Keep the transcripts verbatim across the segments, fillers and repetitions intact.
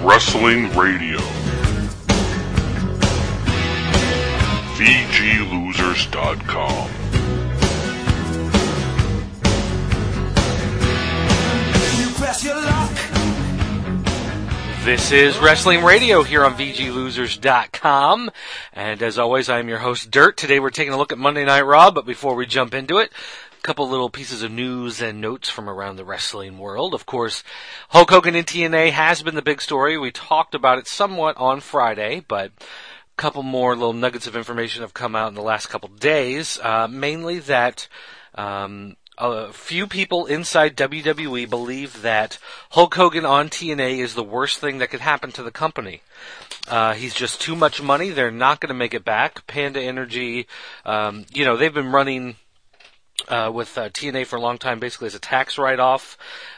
Wrestling Radio. V G Losers dot com. This is Wrestling Radio here on V G Losers dot com, and as always, I'm your host, Dirt. Today we're taking a look at Monday Night Raw, but before we jump into it, a couple little pieces of news and notes from around the wrestling world. Of course, Hulk Hogan in T N A has been the big story. We talked about it somewhat on Friday, but a couple more little nuggets of information have come out in the last couple days, uh, mainly that um a few people inside W W E believe that Hulk Hogan on T N A is the worst thing that could happen to the company. Uh, he's just too much money. They're not going to make it back. Panda Energy, um, you know, they've been running uh, with uh, T N A for a long time, basically as a tax write-off.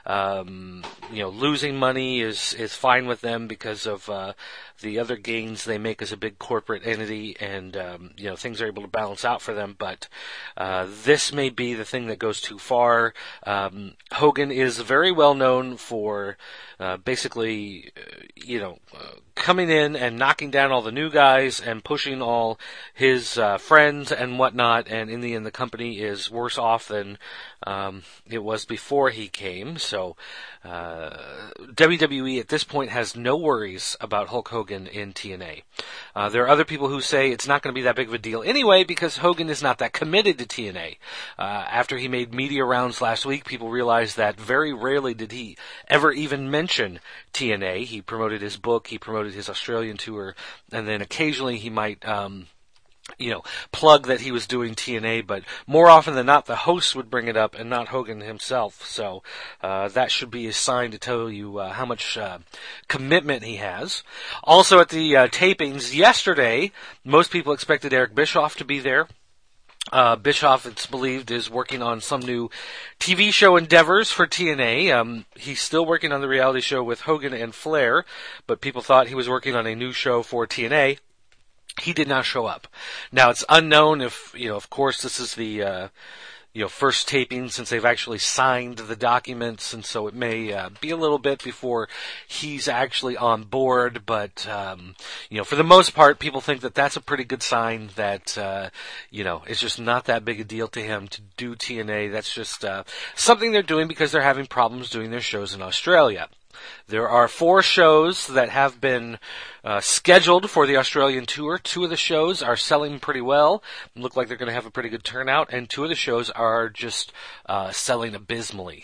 Um, you know, losing money is is fine with them because of uh, the other gains they make as a big corporate entity, and um, you know, things are able to balance out for them. But uh, this may be the thing that goes too far. Um, Hogan is very well known for uh, basically, uh, you know, uh, coming in and knocking down all the new guys and pushing all his uh, friends and whatnot. And in the end, the company is worse off than um, it was before he came. So uh, W W E at this point has no worries about Hulk Hogan in T N A. Uh, there are other people who say it's not going to be that big of a deal anyway because Hogan is not that committed to T N A. Uh, after he made media rounds last week, people realized that very rarely did he ever even mention T N A. He promoted his book, he promoted his Australian tour, and then occasionally he might um you know, plug that he was doing T N A, but more often than not, the host would bring it up and not Hogan himself. So uh, that should be a sign to tell you uh, how much uh, commitment he has. Also at the uh, tapings yesterday, most people expected Eric Bischoff to be there. Uh, Bischoff, it's believed, is working on some new T V show endeavors for T N A. Um, he's still working on the reality show with Hogan and Flair, but people thought he was working on a new show for T N A. He did not show up. Now, it's unknown if, you know, of course, this is the, uh, you know, first taping since they've actually signed the documents, and so it may uh, be a little bit before he's actually on board, but, um, you know, for the most part, people think that that's a pretty good sign that, uh, you know, it's just not that big a deal to him to do T N A. That's just uh, something they're doing because they're having problems doing their shows in Australia. There are four shows that have been uh, scheduled for the Australian tour. Two of the shows are selling pretty well, look like they're going to have a pretty good turnout, and two of the shows are just uh, selling abysmally.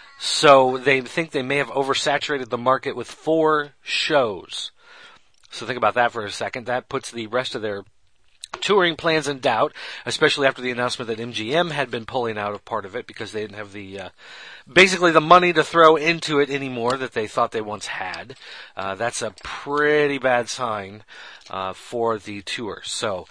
So they think they may have oversaturated the market with four shows. So think about that for a second. That puts the rest of their touring plans in doubt, especially after the announcement that M G M had been pulling out of part of it because they didn't have the uh, basically the money to throw into it anymore that they thought they once had. Uh, that's a pretty bad sign uh, for the tour. So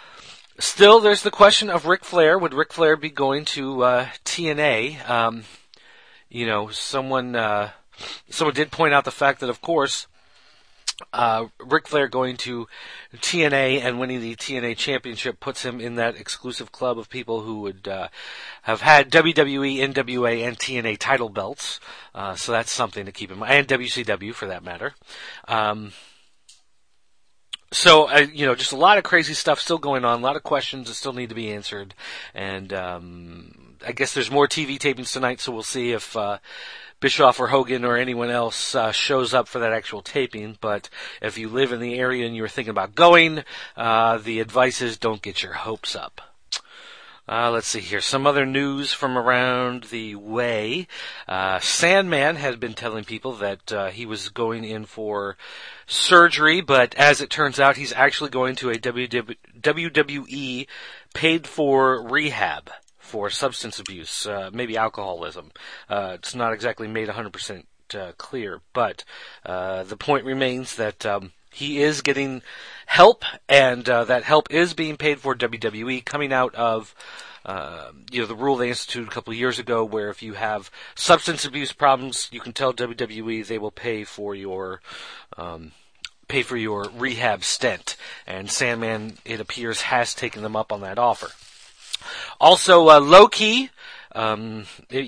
still, there's the question of Ric Flair. Would Ric Flair be going to uh, T N A? Um, you know, someone uh, someone did point out the fact that, of course, Uh, Ric Flair going to T N A and winning the T N A championship puts him in that exclusive club of people who would uh, have had W W E, N W A, and T N A title belts. Uh, so that's something to keep in mind, and W C W for that matter. Um, so, uh, you know, just a lot of crazy stuff still going on, a lot of questions that still need to be answered. And um, I guess there's more T V tapings tonight, so we'll see if Uh, Bischoff or Hogan or anyone else uh, shows up for that actual taping. But if you live in the area and you're thinking about going, uh, the advice is don't get your hopes up. Uh, let's see here. Some other news from around the way. Uh, Sandman had been telling people that uh, he was going in for surgery, but as it turns out, he's actually going to a W W E paid-for rehab for substance abuse, uh, maybe alcoholism. Uh, it's not exactly made one hundred percent uh, clear, but uh, the point remains that um, he is getting help, and uh, that help is being paid for W W E, coming out of uh, you know, the rule they instituted a couple of years ago, where if you have substance abuse problems, you can tell W W E they will pay for your um, pay for your rehab stint. And Sandman, it appears, has taken them up on that offer. Also, uh, Low Ki, um, it, you,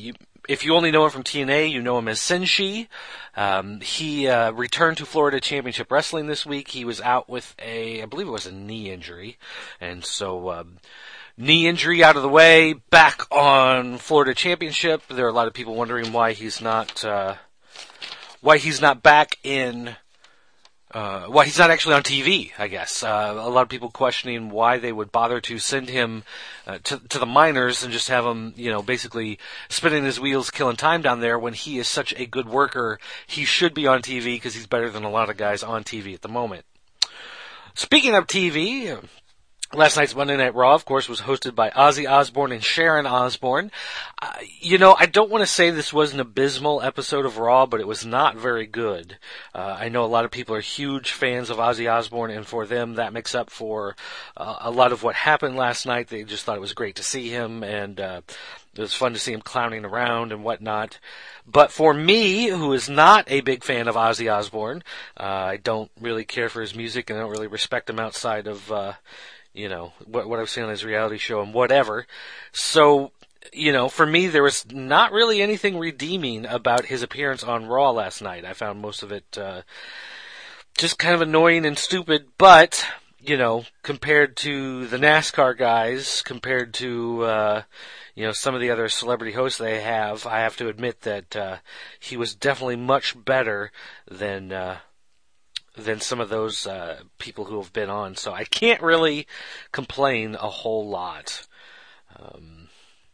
if you only know him from T N A, you know him as Senshi. Um, he uh, returned to Florida Championship Wrestling this week. He was out with a, I believe it was a knee injury, and so um, knee injury out of the way, back on Florida Championship. There are a lot of people wondering why he's not uh, why he's not back in. Uh, well, he's not actually on T V, I guess. Uh, a lot of people questioning why they would bother to send him uh, to, to the minors and just have him, you know, basically spinning his wheels, killing time down there when he is such a good worker. He should be on T V because he's better than a lot of guys on T V at the moment. Speaking of T V, last night's Monday Night Raw, of course, was hosted by Ozzy Osbourne and Sharon Osbourne. Uh, you know, I don't want to say this was an abysmal episode of Raw, but it was not very good. Uh, I know a lot of people are huge fans of Ozzy Osbourne, and for them, that makes up for uh, a lot of what happened last night. They just thought it was great to see him, and uh, it was fun to see him clowning around and whatnot. But for me, who is not a big fan of Ozzy Osbourne, uh, I don't really care for his music, and I don't really respect him outside of uh you know, what, what I've seen on his reality show and whatever. So, you know, for me, there was not really anything redeeming about his appearance on Raw last night. I found most of it, uh, just kind of annoying and stupid, but, you know, compared to the NASCAR guys, compared to, uh, you know, some of the other celebrity hosts they have, I have to admit that, uh, he was definitely much better than, uh, than some of those uh, people who have been on. So I can't really complain a whole lot. Um,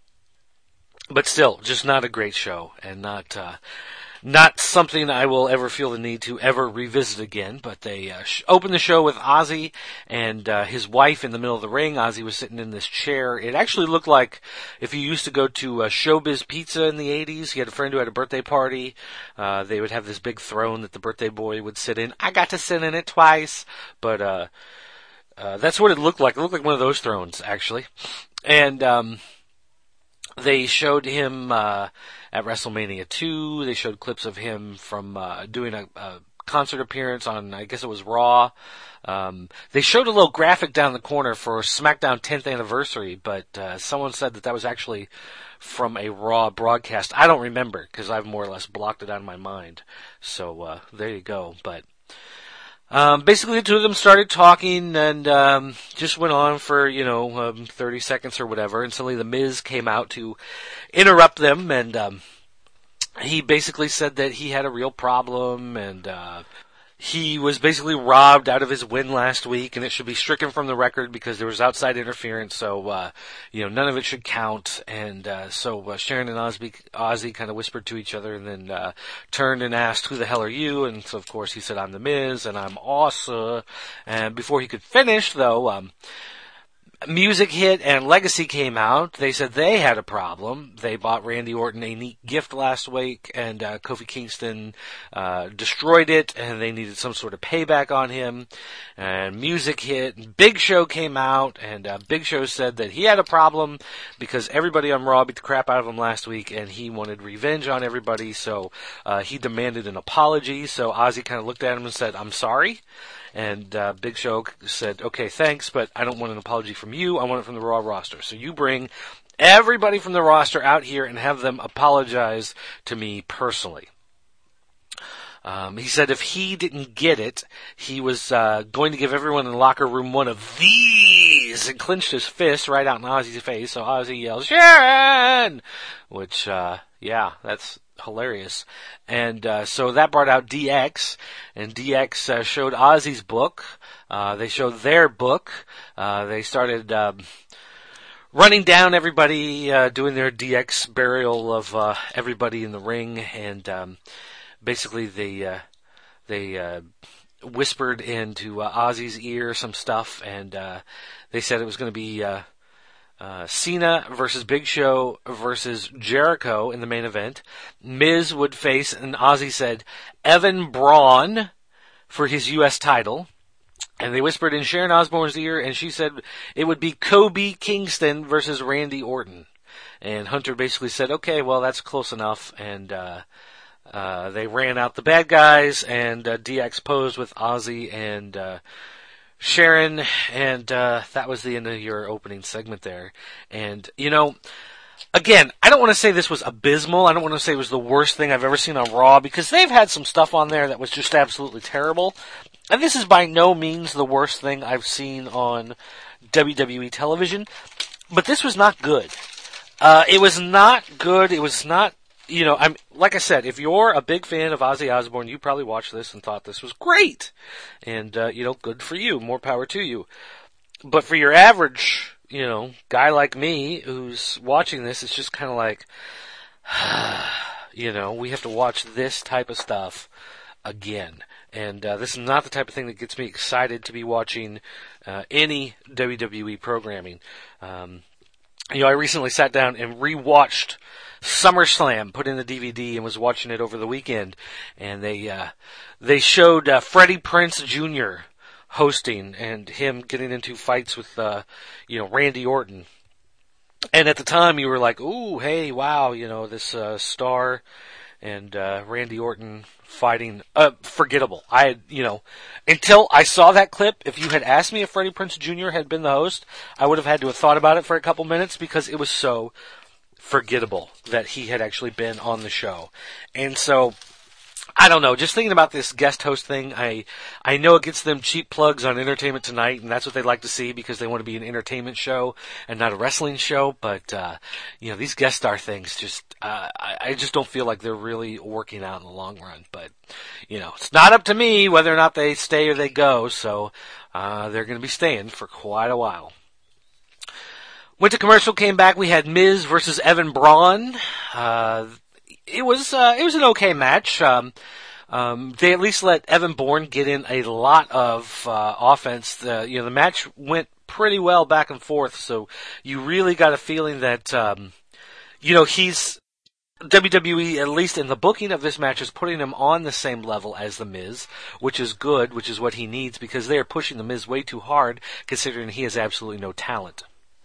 but still, just not a great show, and not uh, not something I will ever feel the need to ever revisit again. But they uh, sh- opened the show with Ozzy and uh, his wife in the middle of the ring. Ozzy was sitting in this chair. It actually looked like if you used to go to uh, Showbiz Pizza in the eighties, he had a friend who had a birthday party. Uh, they would have this big throne that the birthday boy would sit in. I got to sit in it twice, but uh, uh, that's what it looked like. It looked like one of those thrones, actually. And um, they showed him uh, at WrestleMania two. They showed clips of him from uh, doing a, a concert appearance on, I guess it was Raw. Um, they showed a little graphic down the corner for SmackDown tenth anniversary, but uh, someone said that that was actually from a Raw broadcast. I don't remember because I've more or less blocked it out of my mind. So uh, there you go. But um, basically, the two of them started talking and um, just went on for, you know, um, thirty seconds or whatever. And suddenly The Miz came out to interrupt them, and um, he basically said that he had a real problem, and uh, he was basically robbed out of his win last week, and it should be stricken from the record because there was outside interference. So, uh, you know, none of it should count. And uh, so uh, Sharon and Ozzy, Ozzy kind of whispered to each other, and then uh, turned and asked, "Who the hell are you?" And so, of course, he said, "I'm The Miz, and I'm awesome." And before he could finish, though, um, Music hit and Legacy came out. They said they had a problem. They bought Randy Orton a neat gift last week, and uh, Kofi Kingston uh, destroyed it, and they needed some sort of payback on him. And Music hit, and Big Show came out, and uh, Big Show said that he had a problem because everybody on Raw beat the crap out of him last week, and he wanted revenge on everybody, so uh, he demanded an apology. So Ozzy kind of looked at him and said, "I'm sorry." And uh, Big Show said, "Okay, thanks, but I don't want an apology from you. I want it from the Raw roster. So you bring everybody from the roster out here and have them apologize to me personally." Um, he said if he didn't get it, he was uh, going to give everyone in the locker room one of these, and clenched his fist right out in Ozzy's face. So Ozzy yells, "Sharon!" Which, uh, yeah, that's hilarious. And uh, so that brought out D X, and D X uh, showed Ozzy's book. Uh, they showed their book. Uh, they started uh, running down everybody, uh, doing their D X burial of uh, everybody in the ring, and um, basically they uh, they uh, whispered into uh, Ozzy's ear some stuff, and uh, they said it was going to be uh, Uh, Cena versus Big Show versus Jericho in the main event. Miz would face, and Ozzy said, Evan Braun for his U S title. And they whispered in Sharon Osbourne's ear, and she said it would be Kobe Kingston versus Randy Orton. And Hunter basically said, okay, well, that's close enough. And uh, uh, they ran out the bad guys, and uh, D X posed with Ozzy and uh, Sharon, and uh, that was the end of your opening segment there. And, you know, again, I don't want to say this was abysmal. I don't want to say it was the worst thing I've ever seen on Raw, because they've had some stuff on there that was just absolutely terrible. And this is by no means the worst thing I've seen on W W E television. But this was not good. Uh, it was not good. It was not, you know, I'm, like I said, if you're a big fan of Ozzy Osbourne, you probably watched this and thought this was great. And, uh, you know, good for you. More power to you. But for your average, you know, guy like me who's watching this, it's just kind of like, you know, we have to watch this type of stuff again. And uh, this is not the type of thing that gets me excited to be watching uh, any W W E programming. Um, you know, I recently sat down and rewatched SummerSlam, put in the D V D, and was watching it over the weekend. And they uh, they showed uh, Freddie Prinze Junior hosting and him getting into fights with uh, you know Randy Orton. And at the time, you were like, "Ooh, hey, wow, you know this uh, star and uh, Randy Orton." Fighting, uh, forgettable. I had, you know, until I saw that clip, if you had asked me if Freddie Prinze Junior had been the host, I would have had to have thought about it for a couple minutes because it was so forgettable that he had actually been on the show. And so, I don't know, just thinking about this guest host thing, I I know it gets them cheap plugs on Entertainment Tonight, and that's what they like to see because they want to be an entertainment show and not a wrestling show, but, uh, you know, these guest star things just, uh, I, I just don't feel like they're really working out in the long run, but, you know, it's not up to me whether or not they stay or they go, so, uh, they're going to be staying for quite a while. Went to commercial, came back, we had Miz versus Evan Braun, uh, It was uh, it was an okay match. Um, um, they at least let Evan Bourne get in a lot of uh, offense. The, you know, the match went pretty well back and forth, so you really got a feeling that um, you know he's W W E, at least in the booking of this match, is putting him on the same level as The Miz, which is good, which is what he needs because they are pushing The Miz way too hard, considering he has absolutely no talent.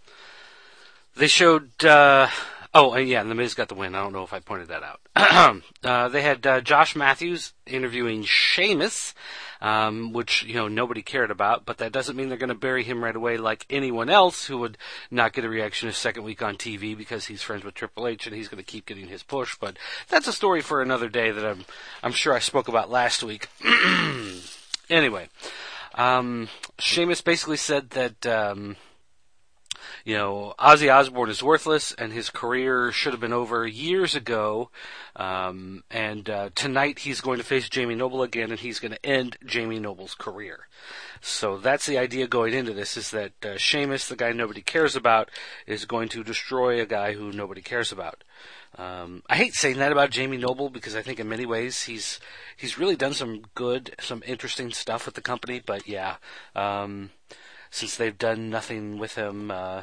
They showed. Uh, Oh, yeah, and The Miz got the win. I don't know if I pointed that out. uh, they had uh, Josh Matthews interviewing Sheamus, um, which, you know, nobody cared about, but that doesn't mean they're going to bury him right away like anyone else who would not get a reaction his second week on T V because he's friends with Triple H and he's going to keep getting his push. But that's a story for another day that I'm, I'm sure I spoke about last week. Anyway, um, Sheamus basically said that... Um, You know, Ozzy Osbourne is worthless, and his career should have been over years ago. Um, and uh, tonight he's going to face Jamie Noble again, and he's going to end Jamie Noble's career. So that's the idea going into this: is that uh, Sheamus, the guy nobody cares about, is going to destroy a guy who nobody cares about. Um, I hate saying that about Jamie Noble because I think in many ways he's he's really done some good, some interesting stuff with the company. But yeah. Um, Since they've done nothing with him, uh,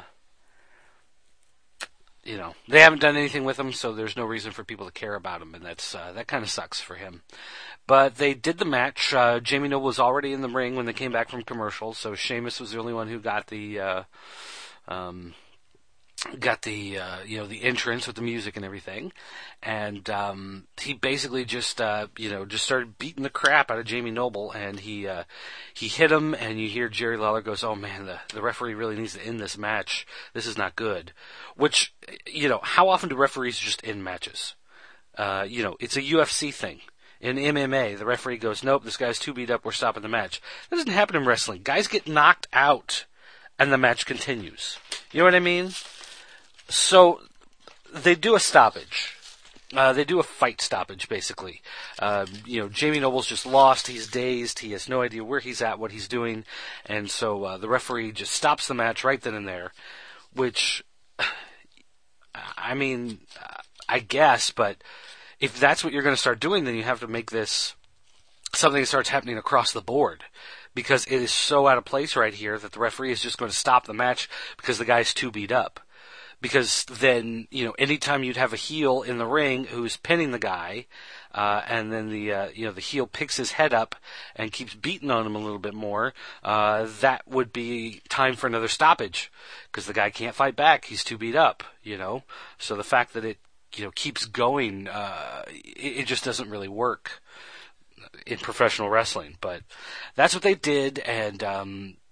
you know, they haven't done anything with him, so there's no reason for people to care about him, and that's uh, that kind of sucks for him. But they did the match. Uh, Jamie Noble was already in the ring when they came back from commercial, so Sheamus was the only one who got the uh, um, got the uh, you know the entrance with the music and everything, and um, he basically just uh, you know just started beating the crap out of Jamie Noble, and he uh, he hit him, and you hear Jerry Lawler goes, "Oh man, the the referee really needs to end this match. This is not good." Which, you know, how often do referees just end matches? Uh, you know, it's a U F C thing. In M M A, the referee goes, "Nope, this guy's too beat up. We're stopping the match." That doesn't happen in wrestling. Guys get knocked out, and the match continues. You know what I mean? So, they do a stoppage. Uh, they do a fight stoppage, basically. Uh, you know, Jamie Noble's just lost. He's dazed. He has no idea where he's at, what he's doing. And so uh, the referee just stops the match right then and there, which, I mean, I guess, but if that's what you're going to start doing, then you have to make this something that starts happening across the board. Because it is so out of place right here that the referee is just going to stop the match because the guy's too beat up. Because then, you know, anytime you'd have a heel in the ring who's pinning the guy, uh, and then the, uh, you know, the heel picks his head up and keeps beating on him a little bit more, uh, that would be time for another stoppage. Because the guy can't fight back. He's too beat up, you know. So the fact that it, you know, keeps going, uh, it, it just doesn't really work in professional wrestling. But that's what they did, and, um,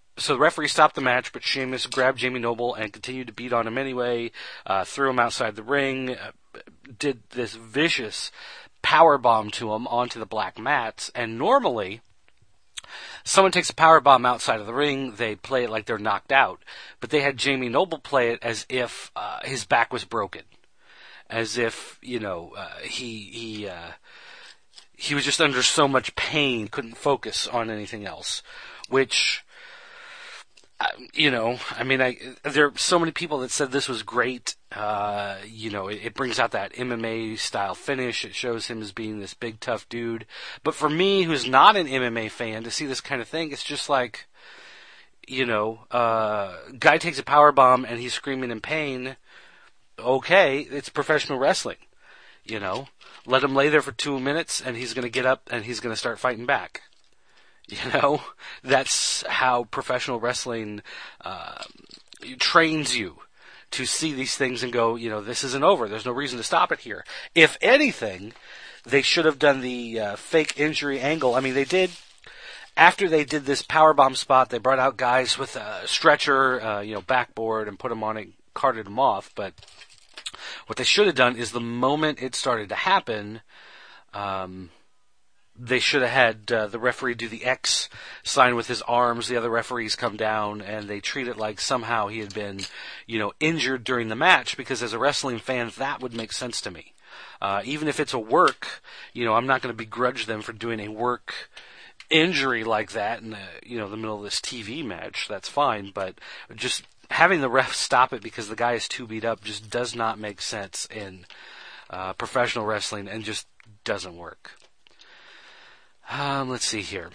So the referee stopped the match, but Sheamus grabbed Jamie Noble and continued to beat on him anyway, uh, threw him outside the ring, uh, did this vicious power bomb to him onto the black mats, and normally someone takes a power bomb outside of the ring, they play it like they're knocked out, but they had Jamie Noble play it as if uh, his back was broken, as if, you know, uh, he he uh, he was just under so much pain, couldn't focus on anything else, which, uh, you know, I mean, I there are so many people that said this was great. Uh, you know, it, it brings out that M M A style finish. It shows him as being this big tough dude. But for me, who's not an M M A fan, to see this kind of thing, it's just like, you know, uh, guy takes a power bomb and he's screaming in pain. Okay, it's professional wrestling. You know, let him lay there for two minutes and he's going to get up and he's going to start fighting back. You know, that's how professional wrestling uh, trains you to see these things and go, you know, this isn't over. There's no reason to stop it here. If anything, they should have done the uh, fake injury angle. I mean, they did, after they did this powerbomb spot, they brought out guys with a stretcher, uh, you know, backboard, and put them on it, carted them off. But what they should have done is the moment it started to happen, um, they should have had uh, the referee do the X sign with his arms. The other referees come down, and they treat it like somehow he had been, you know, injured during the match. Because as a wrestling fan, that would make sense to me. Uh, even if it's a work, you know, I'm not going to begrudge them for doing a work injury like that in the, you know, the middle of this T V match. That's fine, but just having the ref stop it because the guy is too beat up just does not make sense in uh, professional wrestling, and just doesn't work. Um, let's see here.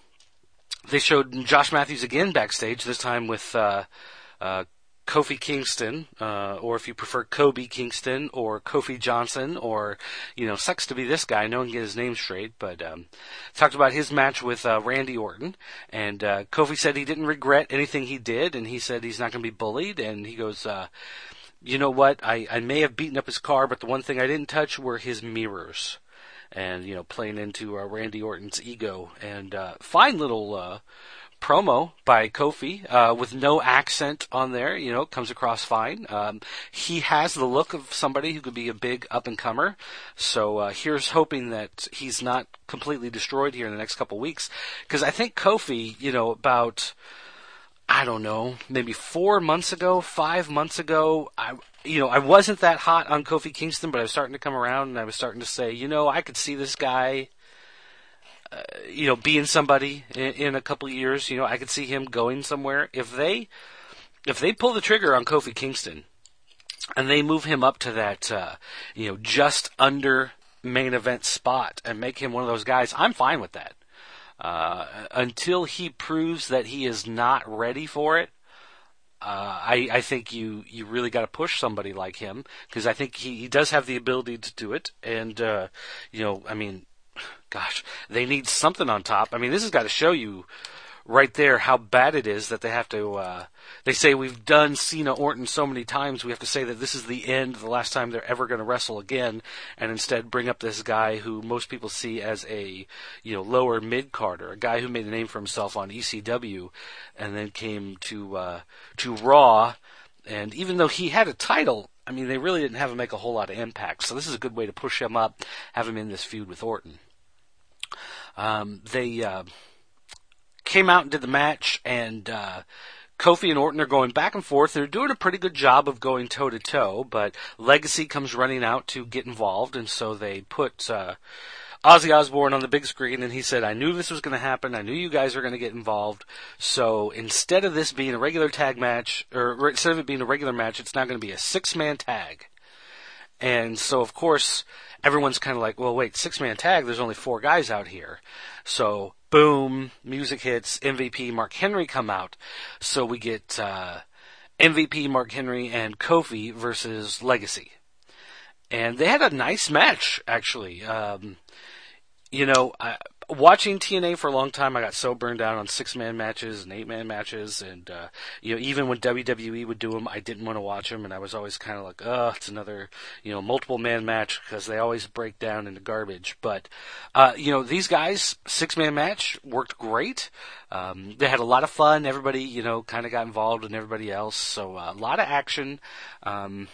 They showed Josh Matthews again backstage, this time with uh, uh, Kofi Kingston, uh, or if you prefer Kobe Kingston, or Kofi Johnson, or, you know, sucks to be this guy. No one can get his name straight, but um, talked about his match with uh, Randy Orton, and uh, Kofi said he didn't regret anything he did, and he said he's not going to be bullied, and he goes, uh, you know what, I, I may have beaten up his car, but the one thing I didn't touch were his mirrors. And, you know, playing into uh, Randy Orton's ego. And uh, fine little uh, promo by Kofi uh, with no accent on there. You know, comes across fine. Um, he has the look of somebody who could be a big up-and-comer. So uh, here's hoping that he's not completely destroyed here in the next couple weeks. Because I think Kofi, you know, about, I don't know, maybe four months ago, five months ago, I... You know, I wasn't that hot on Kofi Kingston, but I was starting to come around, and I was starting to say, you know, I could see this guy, uh, you know, being somebody in, in a couple of years. You know, I could see him going somewhere. If they, if they pull the trigger on Kofi Kingston, and they move him up to that, uh, you know, just under main event spot and make him one of those guys, I'm fine with that. Uh, until he proves that he is not ready for it. Uh, I, I think you, you really got to push somebody like him, because I think he, he does have the ability to do it. And, uh, you know, I mean, gosh, they need something on top. I mean, this has got to show you right there how bad it is that they have to, uh, they say we've done Cena Orton so many times, we have to say that this is the end, the last time they're ever going to wrestle again, and instead bring up this guy who most people see as a, you know, lower mid-carder, a guy who made a name for himself on E C W, and then came to, uh, to Raw, and even though he had a title, I mean, they really didn't have him make a whole lot of impact, so this is a good way to push him up, have him in this feud with Orton. Um, they, uh, came out and did the match, and uh, Kofi and Orton are going back and forth. They're doing a pretty good job of going toe-to-toe, but Legacy comes running out to get involved, and so they put uh, Ozzy Osbourne on the big screen, and he said, I knew this was going to happen. I knew you guys were going to get involved. So instead of this being a regular tag match, or instead of it being a regular match, it's now going to be a six-man tag. And so, of course, everyone's kind of like, well, wait, six-man tag, there's only four guys out here. So, boom, music hits, M V P, Mark Henry come out. So we get uh, M V P, Mark Henry, and Kofi versus Legacy. And they had a nice match, actually. Um, you know, I, watching T N A for a long time, I got so burned out on six-man matches and eight-man matches, and uh, you know, even when W W E would do them, I didn't want to watch them, and I was always kind of like, oh, it's another, you know, multiple-man match, because they always break down into garbage. But, uh, you know, these guys, six-man match, worked great. Um, they had a lot of fun. Everybody, you know, kind of got involved in everybody else, so uh, a lot of action. Um,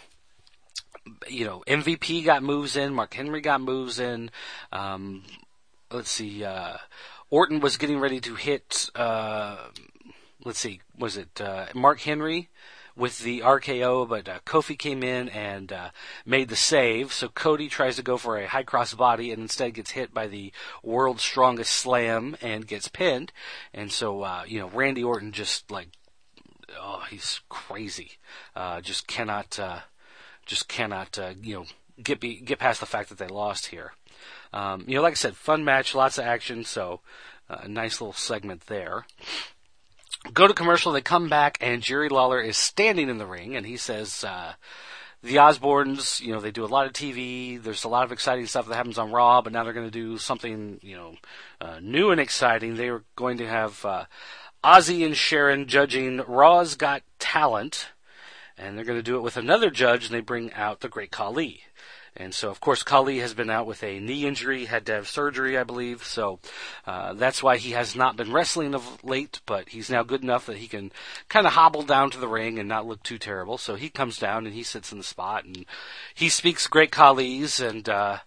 you know, M V P got moves in, Mark Henry got moves in, um... Let's see, uh, Orton was getting ready to hit, uh, let's see, was it, uh, Mark Henry with the R K O, but, uh, Kofi came in and, uh, made the save, so Cody tries to go for a high cross body and instead gets hit by the world's strongest slam and gets pinned, and so, uh, you know, Randy Orton just, like, oh, he's crazy, uh, just cannot, uh, just cannot, uh, you know, get be, get past the fact that they lost here. Um, you know, like I said, fun match, lots of action, so uh, a nice little segment there. Go to commercial, they come back, and Jerry Lawler is standing in the ring, and he says, uh, the Osbournes, you know, they do a lot of T V, there's a lot of exciting stuff that happens on Raw, but now they're going to do something, you know, uh, new and exciting. They're going to have uh, Ozzy and Sharon judging Raw's Got Talent, and they're going to do it with another judge, and they bring out the Great Khali. And so, of course, Khali has been out with a knee injury, had to have surgery, I believe. So uh, that's why he has not been wrestling of late, but he's now good enough that he can kind of hobble down to the ring and not look too terrible. So he comes down and he sits in the spot, and he speaks Great Khali's, and uh,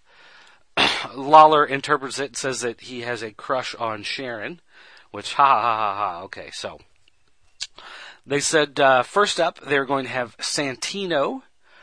Lawler interprets it and says that he has a crush on Sharon, which, ha ha ha ha ha, okay, so. They said, uh, first up, they're going to have Santino,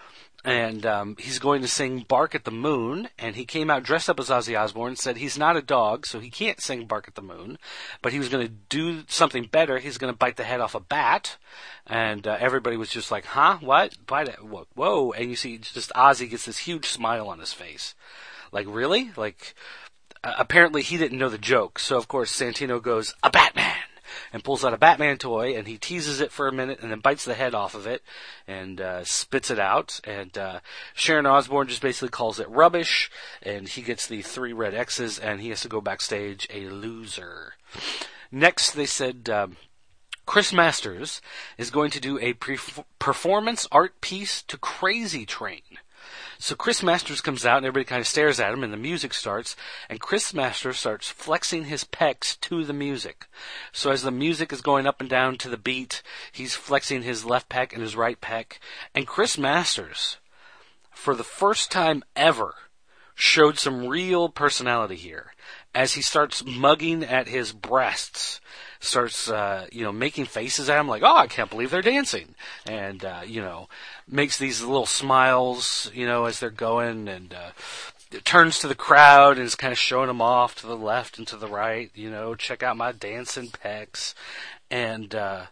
and um, he's going to sing Bark at the Moon, and he came out dressed up as Ozzy Osbourne and said he's not a dog, so he can't sing Bark at the Moon, but he was going to do something better. He's going to bite the head off a bat, and uh, everybody was just like, huh, what? Bite it? Whoa, and you see just Ozzy gets this huge smile on his face. Like, really? Like, uh, apparently he didn't know the joke, so of course Santino goes, a Batman! And pulls out a Batman toy, and he teases it for a minute, and then bites the head off of it, and uh, spits it out. And uh, Sharon Osbourne just basically calls it rubbish, and he gets the three red X's, and he has to go backstage a loser. Next, they said um, Chris Masters is going to do a pre- performance art piece to Crazy Train. So Chris Masters comes out, and everybody kind of stares at him, and the music starts, and Chris Masters starts flexing his pecs to the music. So as the music is going up and down to the beat, he's flexing his left pec and his right pec, and Chris Masters, for the first time ever, showed some real personality here, as he starts mugging at his breasts, starts, uh, you know, making faces at him like, oh, I can't believe they're dancing. And, uh, you know, makes these little smiles, you know, as they're going, and uh, turns to the crowd and is kind of showing them off to the left and to the right, you know, check out my dancing pecs. And, uh,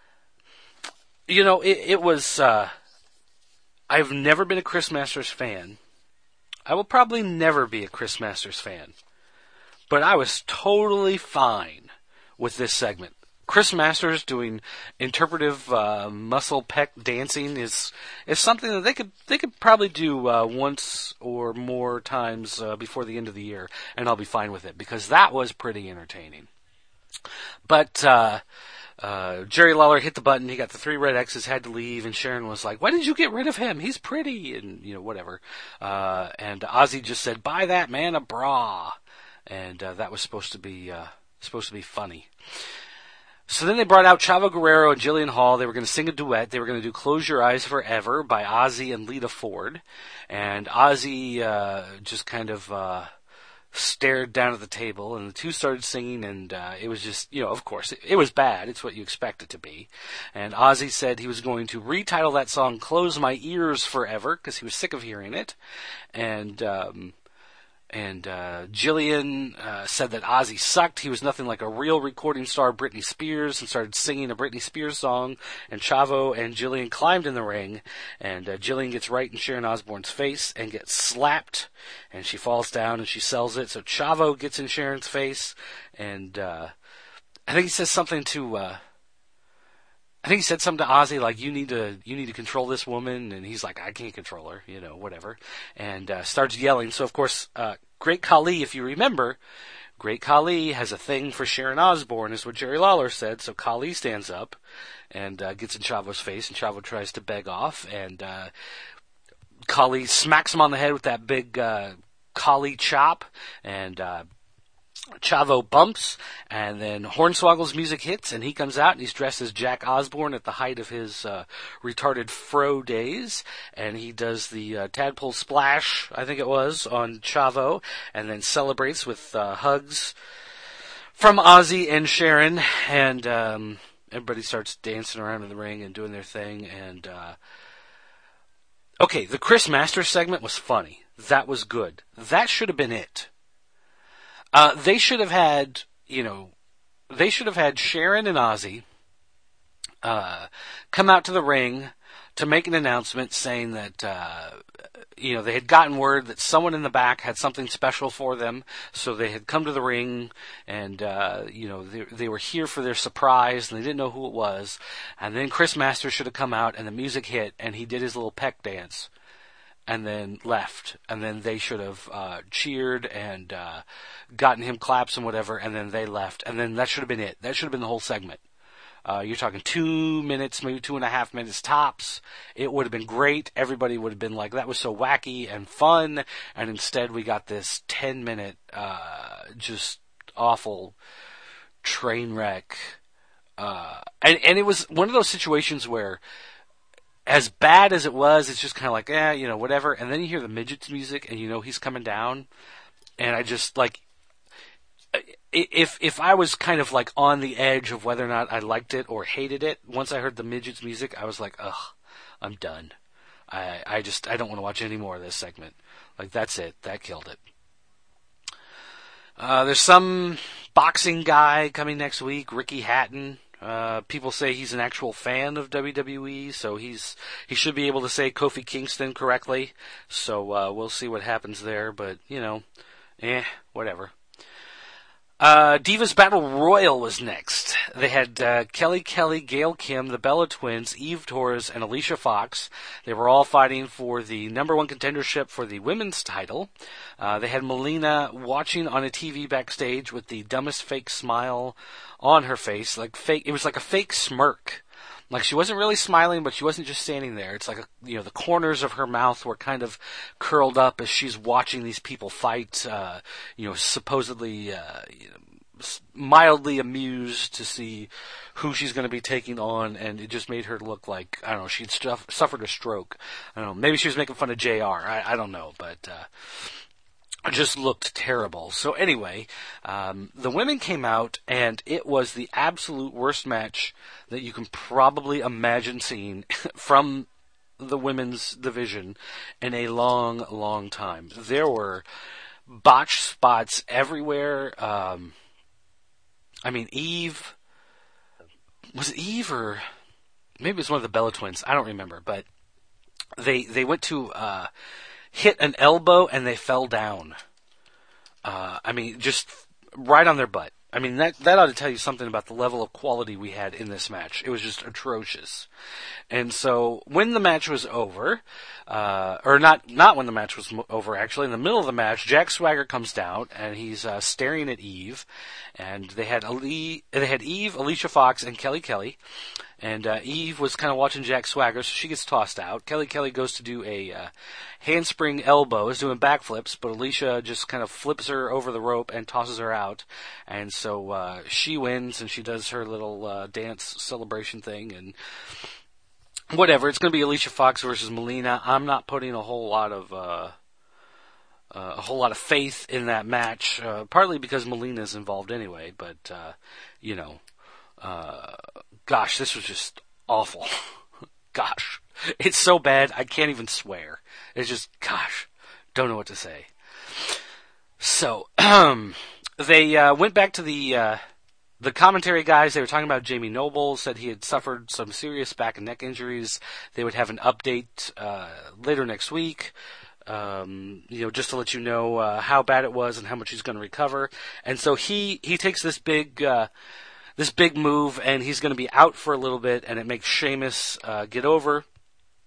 you know, it, it was, uh, I've never been a Chris Masters fan. I will probably never be a Chris Masters fan. But I was totally fine with this segment. Chris Masters doing interpretive uh, muscle pec dancing is is something that they could they could probably do uh, once or more times uh, before the end of the year, and I'll be fine with it, because that was pretty entertaining. But uh, uh, Jerry Lawler hit the button. He got the three red X's, had to leave, and Sharon was like, "Why did you get rid of him? He's pretty," and you know, whatever. Uh, and Ozzy just said, "Buy that man a bra," and uh, that was supposed to be uh, supposed to be funny. So then they brought out Chavo Guerrero and Jillian Hall. They were going to sing a duet. They were going to do Close Your Eyes Forever by Ozzy and Lita Ford. And Ozzy uh, just kind of uh, stared down at the table, and the two started singing, and uh, it was just, you know, of course, it, it was bad. It's what you expect it to be. And Ozzy said he was going to retitle that song Close My Ears Forever, because he was sick of hearing it. And... Um, And uh, Jillian uh, said that Ozzy sucked. He was nothing like a real recording star, Britney Spears, and started singing a Britney Spears song. And Chavo and Jillian climbed in the ring, and uh, Jillian gets right in Sharon Osbourne's face and gets slapped, and she falls down and she sells it. So Chavo gets in Sharon's face, and uh, I think he says something to. Uh, I think he said something to Ozzy like, "You need to, you need to control this woman," and he's like, "I can't control her," you know, whatever, and uh, starts yelling. So of course, uh, Great Khali, if you remember, Great Khali has a thing for Sharon Osbourne, is what Jerry Lawler said. So Khali stands up and uh, gets in Chavo's face, and Chavo tries to beg off, and uh, Khali smacks him on the head with that big uh, Khali chop, and uh, Chavo bumps, and then Hornswoggle's music hits, and he comes out, and he's dressed as Jack Osbourne at the height of his uh, retarded fro days, and he does the uh, tadpole splash, I think it was, on Chavo, and then celebrates with uh, hugs from Ozzy and Sharon, and um, everybody starts dancing around in the ring and doing their thing, and uh, okay, the Chris Masters segment was funny. That was good. That should have been it. Uh, they should have had, you know, they should have had Sharon and Ozzy uh, come out to the ring to make an announcement saying that, uh, you know, they had gotten word that someone in the back had something special for them, so they had come to the ring, and, uh, you know, they, they were here for their surprise, and they didn't know who it was, and then Chris Masters should have come out, and the music hit, and he did his little peck dance, and then left, and then they should have uh, cheered and uh, gotten him claps and whatever, and then they left, and then that should have been it. That should have been the whole segment. Uh, you're talking two minutes, maybe two and a half minutes tops. It would have been great. Everybody would have been like, that was so wacky and fun, and instead we got this ten-minute, uh, just awful train wreck. Uh, and, and it was one of those situations where, as bad as it was, it's just kind of like, eh, you know, whatever. And then you hear the Midgets music, and you know he's coming down. And I just, like, if if I was kind of, like, on the edge of whether or not I liked it or hated it, once I heard the Midgets music, I was like, ugh, I'm done. I, I just, I don't want to watch any more of this segment. Like, that's it. That killed it. Uh, there's some boxing guy coming next week, Ricky Hatton. Uh, people say he's an actual fan of W W E, so he's he should be able to say Kofi Kingston correctly. So uh, we'll see what happens there, but you know, eh, whatever. Uh, Divas Battle Royal was next. They had uh, Kelly Kelly, Gail Kim, the Bella Twins, Eve Torres, and Alicia Fox. They were all fighting for the number one contendership for the women's title. Uh, they had Melina watching on a T V backstage with the dumbest fake smile on her face. Like fake, it was like a fake smirk. Like she wasn't really smiling, but she wasn't just standing there. It's like, a, you know, the corners of her mouth were kind of curled up as she's watching these people fight, uh, you know, supposedly, uh, you know, mildly amused to see who she's going to be taking on, and it just made her look like, I don't know, she'd stuff, suffered a stroke. I don't know, maybe she was making fun of J R. I, I don't know, but, uh, it just looked terrible. So anyway, um, the women came out, and it was the absolute worst match that you can probably imagine seeing from the women's division in a long, long time. There were botched spots everywhere. Um, I mean, Eve, was it Eve or maybe it was one of the Bella Twins? I don't remember, but they they went to uh, hit an elbow and they fell down. Uh, I mean, just right on their butt. I mean, that that ought to tell you something about the level of quality we had in this match. It was just atrocious. And so when the match was over, uh, or not not when the match was over, actually, in the middle of the match, Jack Swagger comes down, and he's uh, staring at Eve. And they had Ali, they had Eve, Alicia Fox, and Kelly Kelly. And uh, Eve was kind of watching Jack Swagger, so she gets tossed out. Kelly Kelly goes to do a uh, handspring elbow, is doing backflips, but Alicia just kind of flips her over the rope and tosses her out. And so uh, she wins, and she does her little uh, dance celebration thing, and whatever. It's going to be Alicia Fox versus Melina. I'm not putting a whole lot of uh, uh, a whole lot of faith in that match, uh, partly because Melina's involved anyway. But uh, you know. Uh, gosh, this was just awful. Gosh, it's so bad I can't even swear. It's just, gosh, don't know what to say. So, um, they uh, went back to the uh, the commentary guys. They were talking about Jamie Noble, said he had suffered some serious back and neck injuries. They would have an update uh, later next week. Um, you know, just to let you know uh, how bad it was and how much he's going to recover. And so he he takes this big. Uh, This big move, and he's going to be out for a little bit, and it makes Sheamus uh, get over.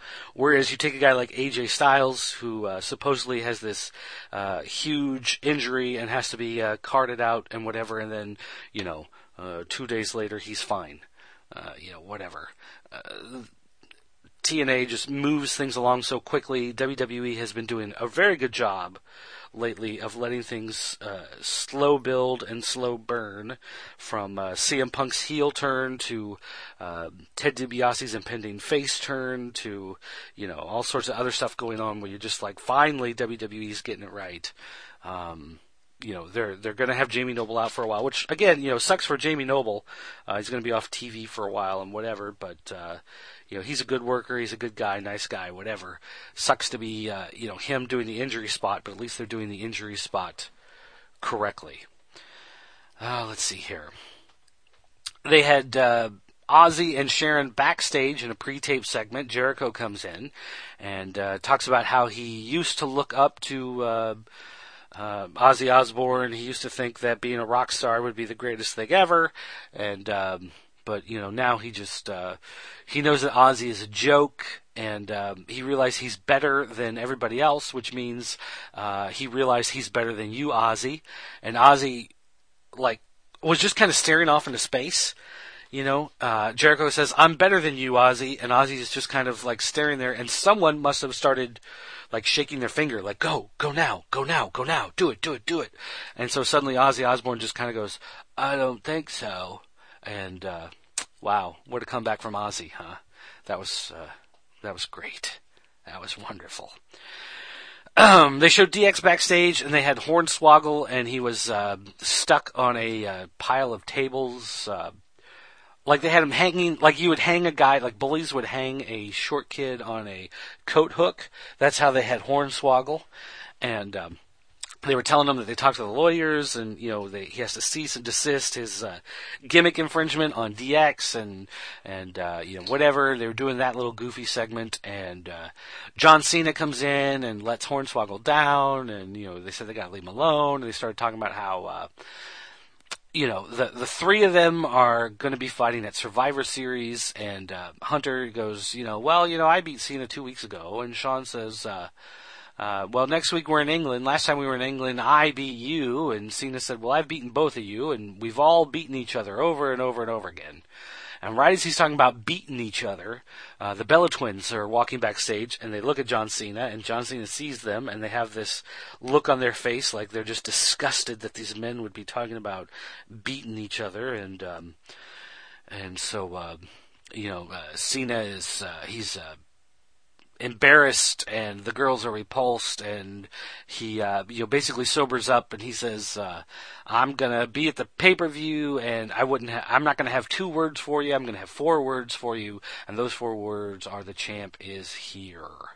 Whereas you take a guy like A J Styles, who uh, supposedly has this uh, huge injury and has to be uh, carted out and whatever, and then, you know, uh, two days later he's fine. Uh, you know, whatever. Uh, T N A just moves things along so quickly. W W E has been doing a very good job lately of letting things uh, slow build and slow burn, from uh, C M Punk's heel turn to uh, Ted DiBiase's impending face turn to, you know, all sorts of other stuff going on where you're just like, finally W W E's getting it right. Um, you know, they're they're going to have Jamie Noble out for a while, which, again, you know, sucks for Jamie Noble. Uh, he's going to be off T V for a while and whatever, but, uh, you know, he's a good worker, he's a good guy, nice guy, whatever. Sucks to be, uh, you know, him doing the injury spot, but at least they're doing the injury spot correctly. Uh, let's see here. They had uh, Ozzy and Sharon backstage in a pre-tape segment. Jericho comes in and uh, talks about how he used to look up to uh, uh, Ozzy Osbourne. He used to think that being a rock star would be the greatest thing ever, and um, but you know now he just uh, he knows that Ozzy is a joke, and um, he realized he's better than everybody else, which means uh, he realized he's better than you, Ozzy, and Ozzy like was just kind of staring off into space. You know, uh, Jericho says, "I'm better than you, Ozzy," and Ozzy is just kind of like staring there, and someone must have started like shaking their finger, like, go, go now, go now, go now, do it, do it, do it. And so suddenly Ozzy Osbourne just kind of goes, "I don't think so." And, uh, wow, what a comeback from Ozzy, huh? That was, uh, that was great. That was wonderful. Um, they showed D X backstage, and they had Hornswoggle, and he was, uh, stuck on a, uh, pile of tables, uh, like they had him hanging, like you would hang a guy, like bullies would hang a short kid on a coat hook. That's how they had Hornswoggle. And um, they were telling him that they talked to the lawyers, and, you know, they, he has to cease and desist his uh, gimmick infringement on D X and, and uh, you know, whatever. They were doing that little goofy segment, and uh, John Cena comes in and lets Hornswoggle down, and, you know, they said they got to leave him alone, and they started talking about how... Uh, You know, the the three of them are going to be fighting at Survivor Series, and uh, Hunter goes, you know, well, you know, I beat Cena two weeks ago, and Sean says, uh, uh, well, next week we're in England. Last time we were in England, I beat you, and Cena said, well, I've beaten both of you, and we've all beaten each other over and over and over again. And right as he's talking about beating each other, uh, the Bella Twins are walking backstage, and they look at John Cena, and John Cena sees them, and they have this look on their face like they're just disgusted that these men would be talking about beating each other, and um, and so, uh, you know, uh, Cena is, uh, he's... Uh, embarrassed, and the girls are repulsed, and he uh, you know basically sobers up, and he says, uh, "I'm gonna be at the pay-per-view, and I wouldn't. Ha- I'm not gonna have two words for you. I'm gonna have four words for you, and those four words are the champ is here."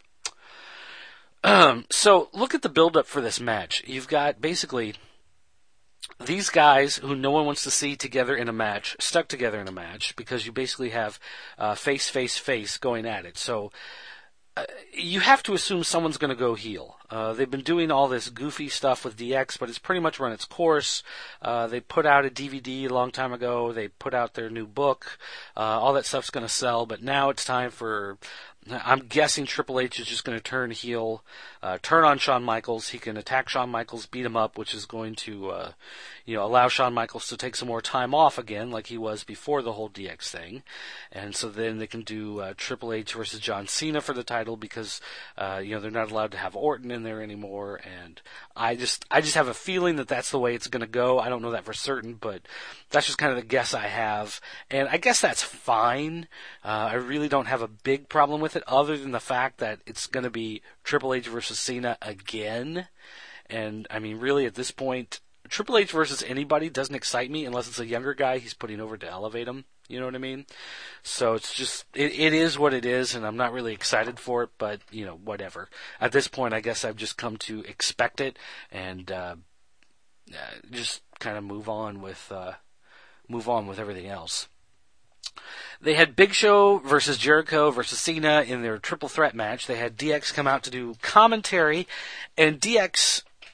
Um, so look at the build-up for this match. You've got basically these guys who no one wants to see together in a match, stuck together in a match, because you basically have uh, face, face, face going at it. So. Uh, you have to assume someone's going to go heel. Uh, they've been doing all this goofy stuff with D X, but it's pretty much run its course. Uh, they put out a D V D a long time ago. They put out their new book. Uh, all that stuff's going to sell, but now it's time for... I'm guessing Triple H is just going to turn heel, uh, turn on Shawn Michaels. He can attack Shawn Michaels, beat him up, which is going to, uh, you know, allow Shawn Michaels to take some more time off again, like he was before the whole D X thing. And so then they can do uh, Triple H versus John Cena for the title, because, uh, you know, they're not allowed to have Orton in there anymore. And I just, I just have a feeling that that's the way it's going to go. I don't know that for certain, but that's just kind of the guess I have. And I guess that's fine. Uh, I really don't have a big problem with it, other than the fact that it's going to be Triple H versus Cena again. And, I mean, really, at this point, Triple H versus anybody doesn't excite me unless it's a younger guy he's putting over to elevate him. You know what I mean? So it's just, it, it is what it is, and I'm not really excited for it, but, you know, whatever. At this point, I guess I've just come to expect it, and uh, just kind of move on with, uh, move on with everything else. They had Big Show versus Jericho versus Cena in their triple threat match. They had D X come out to do commentary, and D X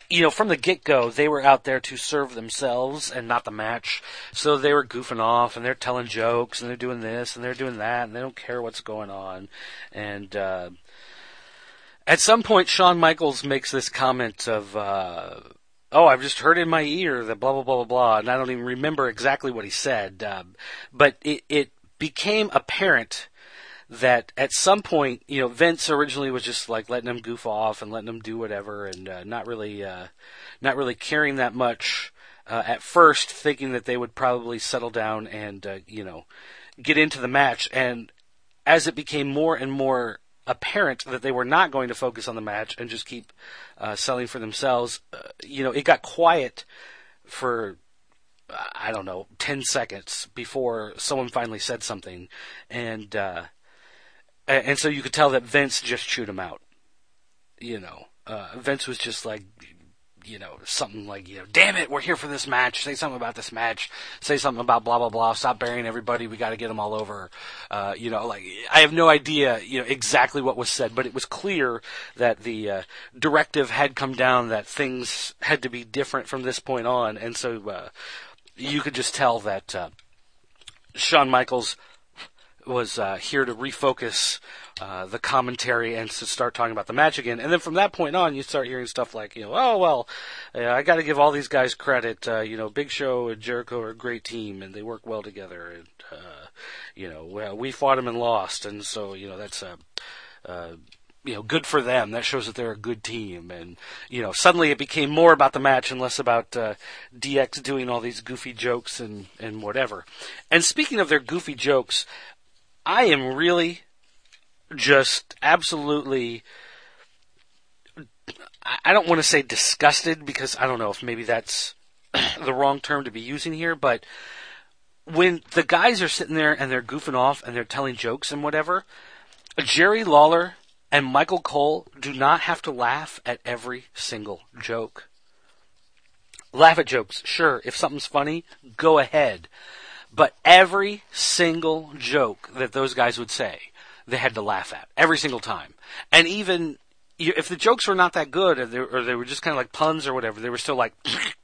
you know, from the get-go, they were out there to serve themselves and not the match. So they were goofing off, and they're telling jokes, and they're doing this, and they're doing that, and they don't care what's going on. And uh, at some point, Shawn Michaels makes this comment of, uh, oh, I've just heard in my ear that blah, blah, blah, blah, blah, and I don't even remember exactly what he said. Um, but it, it became apparent that at some point, you know, Vince originally was just like letting them goof off and letting them do whatever, and uh, not really, uh, not really caring that much uh, at first, thinking that they would probably settle down and uh, you know, get into the match. And as it became more and more apparent that they were not going to focus on the match and just keep uh, selling for themselves, uh, you know, it got quiet for, I don't know, ten seconds before someone finally said something, and. Uh, And so you could tell that Vince just chewed him out. You know, uh, Vince was just like, you know, something like, you know, damn it, we're here for this match. Say something about this match. Say something about blah, blah, blah. Stop burying everybody. We got to get them all over. Uh, you know, like, I have no idea, you know, exactly what was said, but it was clear that the uh, directive had come down that things had to be different from this point on. And so uh, you could just tell that uh, Shawn Michaels was uh, here to refocus uh, the commentary and to start talking about the match again. And then from that point on, you start hearing stuff like, you know, oh, well, uh, I got to give all these guys credit. Uh, you know, Big Show and Jericho are a great team, and they work well together. And, uh, you know, well, we fought them and lost, and so, you know, that's, uh, uh, you know, good for them. That shows that they're a good team. And, you know, suddenly it became more about the match and less about uh, D X doing all these goofy jokes and, and whatever. And speaking of their goofy jokes, I am really just absolutely, I don't want to say disgusted, because I don't know if maybe that's the wrong term to be using here, but when the guys are sitting there and they're goofing off and they're telling jokes and whatever, Jerry Lawler and Michael Cole do not have to laugh at every single joke. Laugh at jokes, sure. If something's funny, go ahead. But every single joke that those guys would say, they had to laugh at. Every single time. And even if the jokes were not that good, or they, or they were just kind of like puns or whatever, they were still like,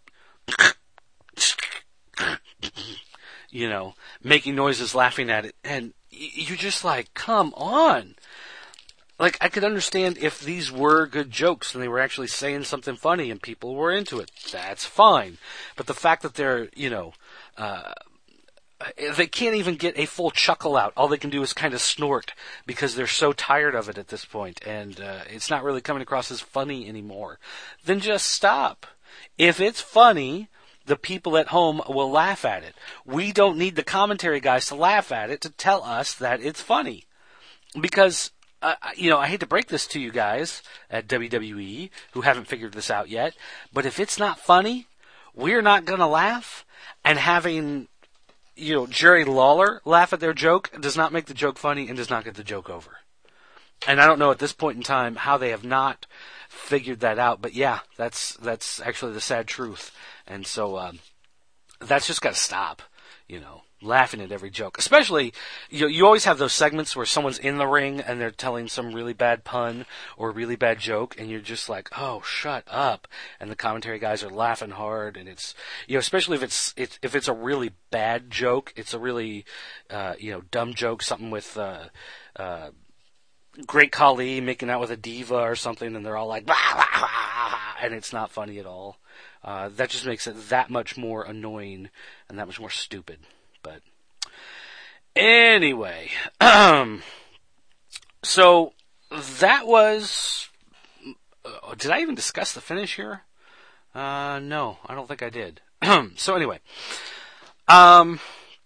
you know, making noises, laughing at it. And you're just like, come on. Like, I could understand if these were good jokes and they were actually saying something funny and people were into it. That's fine. But the fact that they're, you know, uh, they can't even get a full chuckle out. All they can do is kind of snort because they're so tired of it at this point, and uh, it's not really coming across as funny anymore. Then just stop. If it's funny, the people at home will laugh at it. We don't need the commentary guys to laugh at it to tell us that it's funny. Because, uh, you know, I hate to break this to you guys at W W E who haven't figured this out yet, but if it's not funny, we're not going to laugh, and having, you know, Jerry Lawler laugh at their joke does not make the joke funny and does not get the joke over. And I don't know at this point in time how they have not figured that out, but yeah, that's that's actually the sad truth. And so um, that's just got to stop, you know, laughing at every joke. Especially, you know, you always have those segments where someone's in the ring and they're telling some really bad pun or a really bad joke, and you're just like, oh, shut up. And the commentary guys are laughing hard, and it's, you know, especially if it's, it's if it's a really bad joke, it's a really, uh, you know, dumb joke, something with, uh, uh, Great Khali making out with a diva or something, and they're all like, bah, bah, bah, and it's not funny at all. Uh, that just makes it that much more annoying and that much more stupid. But anyway, um, so that was, uh, did I even discuss the finish here? Uh, no, I don't think I did. So anyway, um,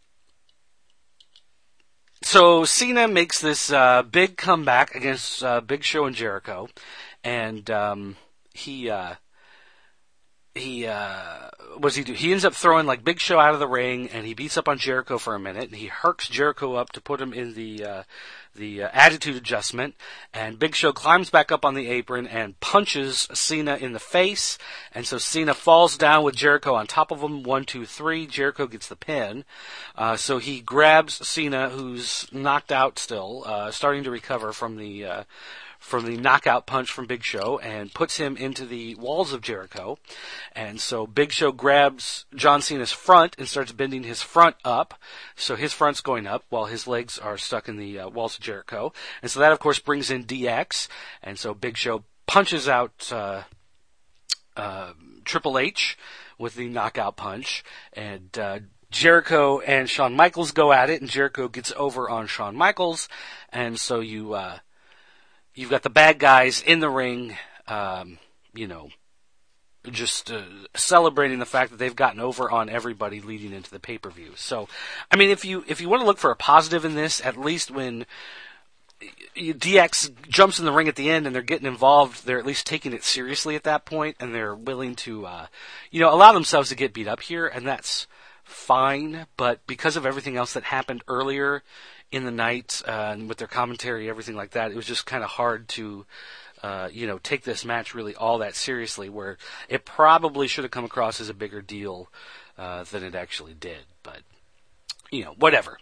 so Cena makes this uh, big comeback against uh, Big Show and Jericho, and um, he uh, he uh, what does he do? He ends up throwing like Big Show out of the ring, and he beats up on Jericho for a minute, and he herks Jericho up to put him in the uh, the uh, attitude adjustment, and Big Show climbs back up on the apron and punches Cena in the face, and so Cena falls down with Jericho on top of him. One, two, three. Jericho gets the pin. Uh, so he grabs Cena, who's knocked out still, uh, starting to recover from the uh, from the knockout punch from Big Show and puts him into the walls of Jericho. And so Big Show grabs John Cena's front and starts bending his front up. So his front's going up while his legs are stuck in the uh, walls of Jericho. And so that, of course, brings in D X. And so Big Show punches out uh, uh, Triple H with the knockout punch. And uh, Jericho and Shawn Michaels go at it, and Jericho gets over on Shawn Michaels. And so you, uh, you've got the bad guys in the ring, um, you know, just uh, celebrating the fact that they've gotten over on everybody leading into the pay-per-view. So, I mean, if you if you want to look for a positive in this, at least when D X jumps in the ring at the end and they're getting involved, they're at least taking it seriously at that point, and they're willing to, uh, you know, allow themselves to get beat up here, and that's fine. But because of everything else that happened earlier in the night, uh, and with their commentary, everything like that, it was just kind of hard to, uh, you know, take this match really all that seriously, where it probably should have come across as a bigger deal uh, than it actually did. But, you know, whatever.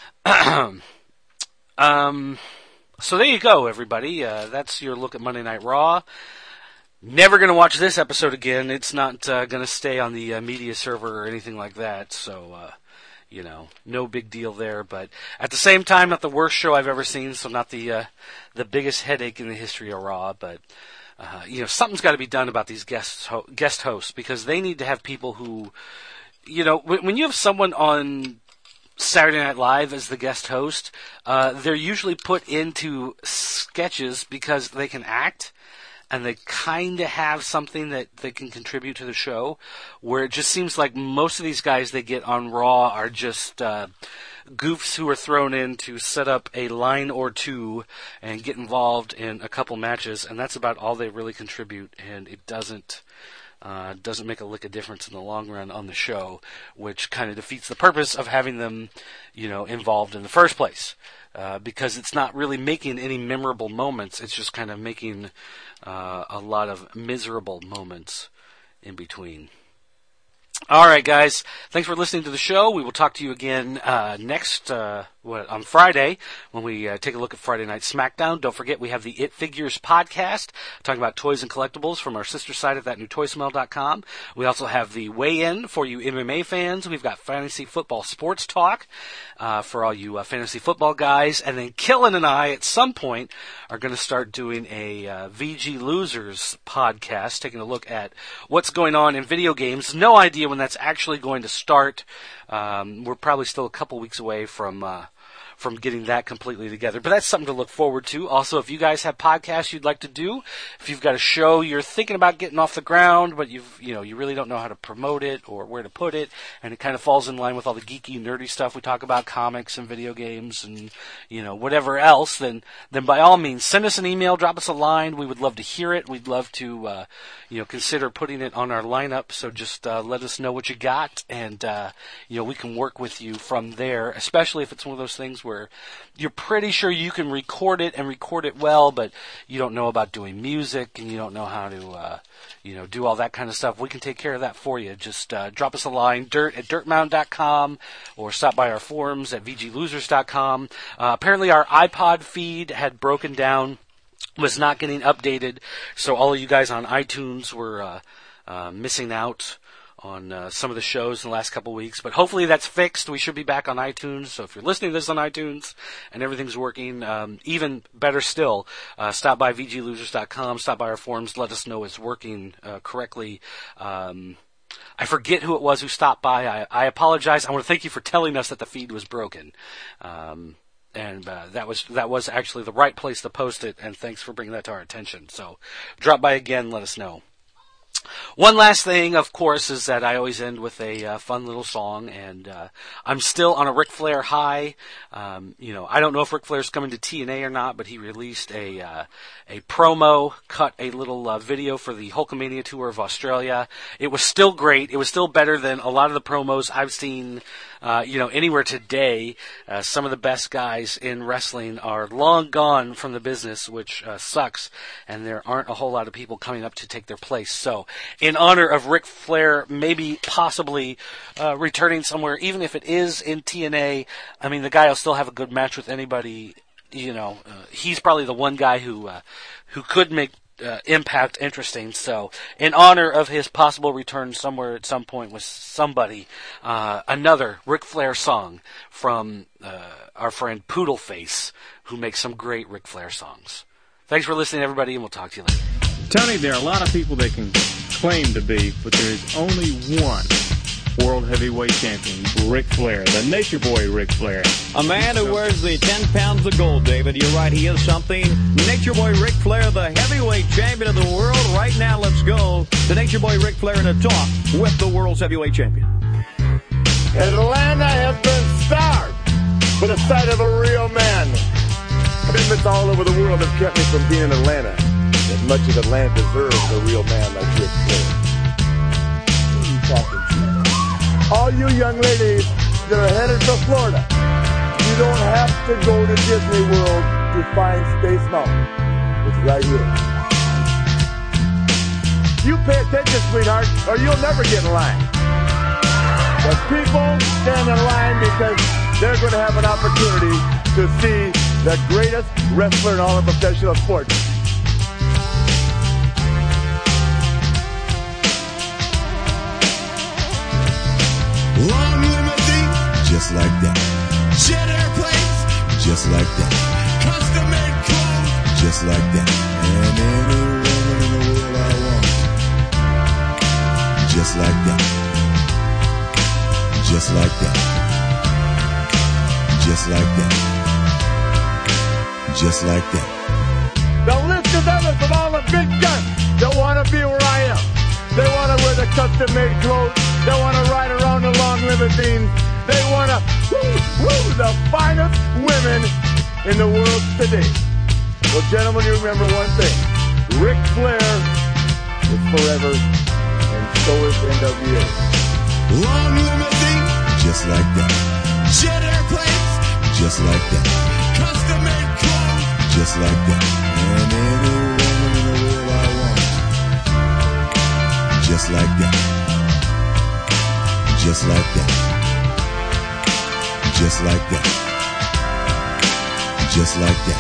um, so there you go, everybody. Uh, that's your look at Monday Night Raw. Never going to watch this episode again. It's not uh, going to stay on the uh, media server or anything like that. So, uh, you know, no big deal there. But at the same time, not the worst show I've ever seen. So not the uh, the biggest headache in the history of Raw. But uh, you know, something's got to be done about these guest ho- guest hosts, because they need to have people who, you know, when, when you have someone on Saturday Night Live as the guest host, uh, they're usually put into sketches because they can act. And they kind of have something that they can contribute to the show, where it just seems like most of these guys they get on Raw are just uh, goofs who are thrown in to set up a line or two and get involved in a couple matches, and that's about all they really contribute, and it doesn't uh, doesn't make a lick of difference in the long run on the show, which kind of defeats the purpose of having them, you know, involved in the first place. Uh, because it's not really making any memorable moments. It's just kind of making uh, a lot of miserable moments in between. All right, guys. Thanks for listening to the show. We will talk to you again uh, next uh, what, on Friday when we uh, take a look at Friday Night SmackDown. Don't forget, we have the It Figures podcast talking about toys and collectibles from our sister site at that new toy smell dot com. We also have the weigh-in for you M M A fans. We've got Fantasy Football Sports Talk uh, for all you uh, fantasy football guys. And then Killen and I, at some point, are going to start doing a uh, V G Losers podcast, taking a look at what's going on in video games. No idea when that's actually going to start. Um, we're probably still a couple weeks away from uh, from getting that completely together. But that's something to look forward to. Also, if you guys have podcasts you'd like to do, if you've got a show you're thinking about getting off the ground, but you've you know you really don't know how to promote it or where to put it, and it kind of falls in line with all the geeky, nerdy stuff we talk about, comics and video games and you know whatever else, then then by all means send us an email, drop us a line. We would love to hear it. We'd love to uh, you know consider putting it on our lineup. So just uh, let us know what you got, and uh, you know we can work with you from there. Especially if it's one of those things where you're pretty sure you can record it and record it well, but you don't know about doing music and you don't know how to, uh, you know, do all that kind of stuff. We can take care of that for you. Just uh, drop us a line, dirt at dirt mound dot com, or stop by our forums at v g losers dot com. Uh, apparently our iPod feed had broken down, was not getting updated, so all of you guys on iTunes were uh, uh, missing out on uh, some of the shows in the last couple of weeks, but hopefully that's fixed. We should be back on iTunes, so if you're listening to this on iTunes and everything's working, um, even better still, uh, stop by v g losers dot com, stop by our forums, let us know it's working uh, correctly. Um, I forget who it was who stopped by. I, I apologize. I want to thank you for telling us that the feed was broken. Um, and uh, that was that was actually the right place to post it, and thanks for bringing that to our attention. So drop by again, let us know. One last thing, of course, is that I always end with a uh, fun little song, and uh, I'm still on a Ric Flair high. Um, you know, I don't know if Ric Flair's coming to T N A or not, but he released a uh, a promo, cut a little uh, video for the Hulkamania tour of Australia. It was still great. It was still better than a lot of the promos I've seen, uh, you know, anywhere today. Uh, some of the best guys in wrestling are long gone from the business, which uh, sucks, and there aren't a whole lot of people coming up to take their place. So, in honor of Ric Flair, maybe possibly uh, returning somewhere, even if it is in T N A, I mean, the guy will still have a good match with anybody you know, uh, he's probably the one guy who uh, who could make uh, Impact interesting. So, in honor of his possible return somewhere at some point with somebody, uh, another Ric Flair song from uh, our friend Poodleface, who makes some great Ric Flair songs. Thanks for listening, everybody, and we'll talk to you later. Tony, there are a lot of people that can claim to be, but there is only one World Heavyweight Champion, Ric Flair, the Nature Boy Ric Flair. A man who wears the ten pounds of gold, David. You're right, he is something. Nature Boy Ric Flair, the heavyweight champion of the world. Right now, let's go to Nature Boy Ric Flair in a talk with the world's heavyweight champion. Atlanta has been starved for the sight of a real man. Commitments all over the world have kept me from being in Atlanta, as much as Atlanta deserves a real man like Ric Flair. Who are you talking to? All you young ladies that are headed to Florida, you don't have to go to Disney World to find Space Mountain. It's right here. You pay attention, sweetheart, or you'll never get in line. The people stand in line because they're going to have an opportunity to see the greatest wrestler in all of professional sports. Long limousine, just like that. Jet airplanes, just like that. Custom made clothes, just like that. And any woman in the world I want, just like that. Just like that. Just like that. Just like that. The list is endless of all the big guns that want to be where I am. They want to wear the custom-made clothes. They want to ride around the long limousines. They want to woo, woo, the finest women in the world today. Well, gentlemen, you remember one thing. Ric Flair is forever, and so is N W A. Long limousine, just like that. Jet airplanes, just like that. Custom made clothes, just like that. And any woman in the world I want, just like that. Just like that. Just like that. Just like that.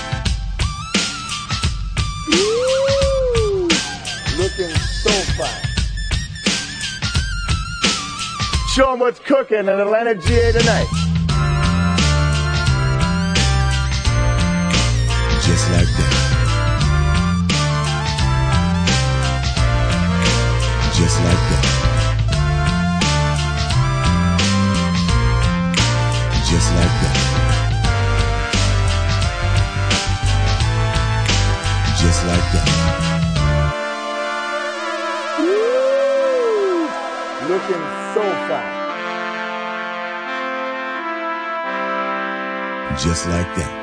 Woo! Looking so fine. Show them what's cooking in Atlanta, G A tonight. Just like that. Just like that. Just like that. Just like that. Woo! Looking so fine. Just like that.